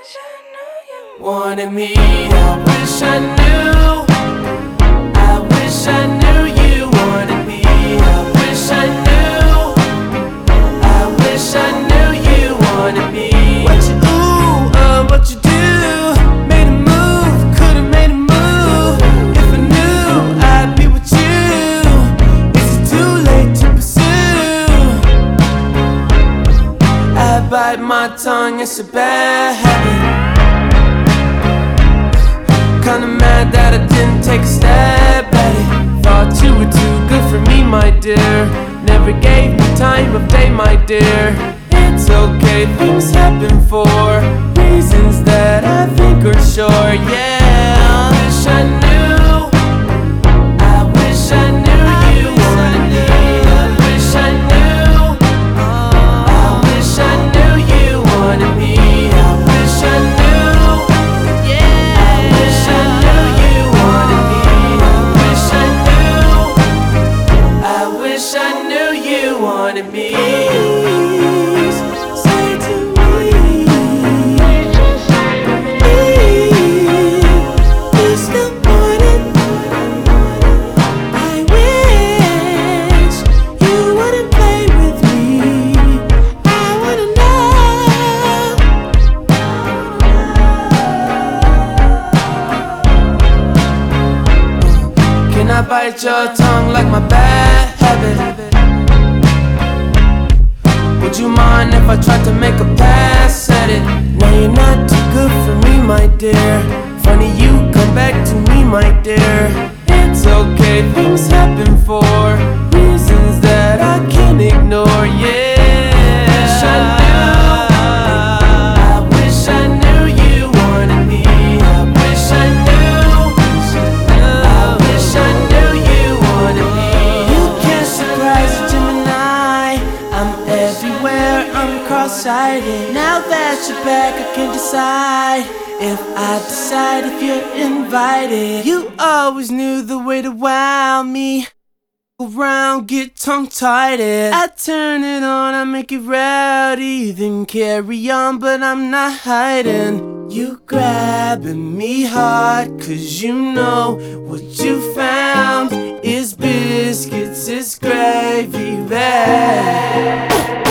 wanted me. I wish I knew. I wish I knew you wanted me. I wish I knew. I wish I knew you wanted me. What you what you do? Made a move, could've made a move. If I knew I'd be with you. Is it too late to pursue? I bite my tongue, it's a bad habit. Kinda mad that I didn't take a stab at it. Thought you were too good for me, my dear. Never gave me time of day, my dear. It's okay, things happen for reasons that I think are sure, yeah. I wish I knew. I wish I knew you wanted me. I wish I knew. I wish I knew you wanted me. I wish I knew. I wish I knew you wanted me. I wish I knew. I wish I knew you wanted me. Say to me, please good morning. I wish you wouldn't play with me. I wanna know. Can I bite your tongue like my bad habit? Would you mind if I tried to make a pass at it? Now you're not too good for me, my dear. Funny you come back to me, my dear. It's okay, things happen for reasons that I can't ignore, yeah. I wish I knew you wanted me. I wish I knew. I wish I knew you wanted me. You can't surprise a Gemini. I'm everywhere, I'm cross-sighted. Now that you're back, I can decide if I decide if you're invited. You always knew the way to wow me. Around, get tongue-tied. I turn it on, I make it rowdy. Then carry on, but I'm not hiding. You grabbing me hard, cause you know what you found is biscuits, it's gravy bag.